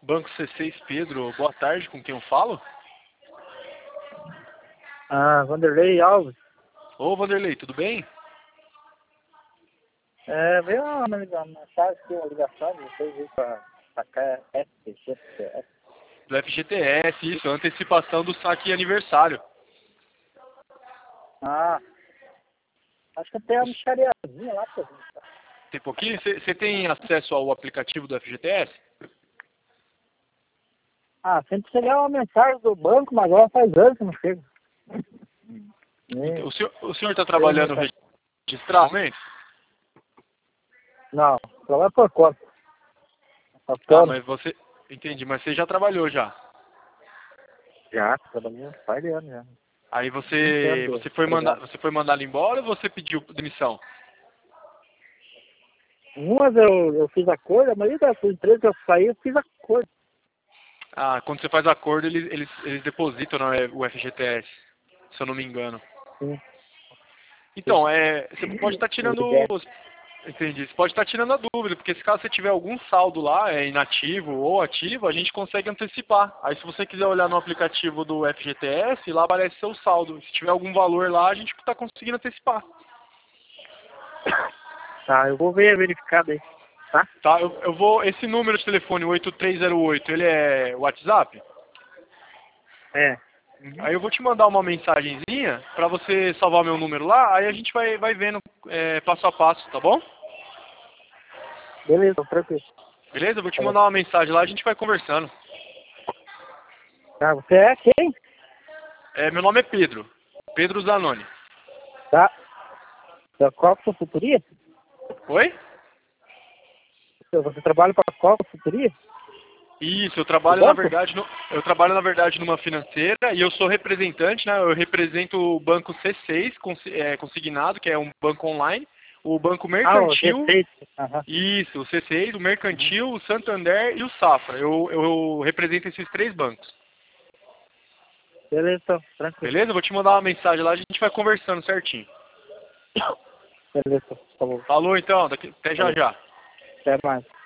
Banco C6 Pedro, boa tarde, com quem eu falo? Vanderlei Alves. Ô Vanderlei, tudo bem? Veio uma mensagem aqui, uma ligação de vocês aí pra cá, FGTS. Do FGTS, isso, antecipação do saque aniversário. Acho que até a mixariazinha lá pra gente. Tá? Tem pouquinho? Você tem acesso ao aplicativo do FGTS? Sempre chegar uma mensagem do banco, mas agora faz anos que não chega. O senhor está trabalhando registralmente? Não, trabalha por conta. Mas você... Entendi, mas você já trabalhou já? Já, trabalhei faz anos já. Aí você foi mandado embora ou você pediu demissão? Umas eu fiz acordo, a maioria das empresas que eu saí, eu fiz acordo. Quando você faz acordo, eles depositam o FGTS, se eu não me engano. Sim. Então, você pode estar tirando... Entendi. Você pode estar tirando a dúvida, porque se caso você tiver algum saldo lá, inativo ou ativo, a gente consegue antecipar. Aí se você quiser olhar no aplicativo do FGTS, lá aparece seu saldo. Se tiver algum valor lá, a gente está conseguindo antecipar. Tá, eu vou ver verificado aí. Tá, eu vou... Esse número de telefone, 8308, ele é WhatsApp? É. Aí eu vou te mandar uma mensagenzinha pra você salvar meu número lá, aí a gente vai vendo passo a passo, tá bom? Beleza, tranquilo. Beleza? Eu vou te mandar uma mensagem lá, a gente vai conversando. Tá, você é quem? Meu nome é Pedro. Pedro Zanoni. Tá. Qual consultoria? Oi? Você trabalha para qual consultoria? Isso, eu trabalho na verdade numa financeira e eu sou representante, né? Eu represento o banco C6 consignado, que é um banco online, o banco mercantil. O C6. Uhum. Isso, o C6, o mercantil, o Santander e o Safra. Eu represento esses 3 bancos. Beleza, então, tranquilo. Beleza? Eu vou te mandar uma mensagem lá, a gente vai conversando certinho. Beleza, falou. Falou então, até já já. Até mais.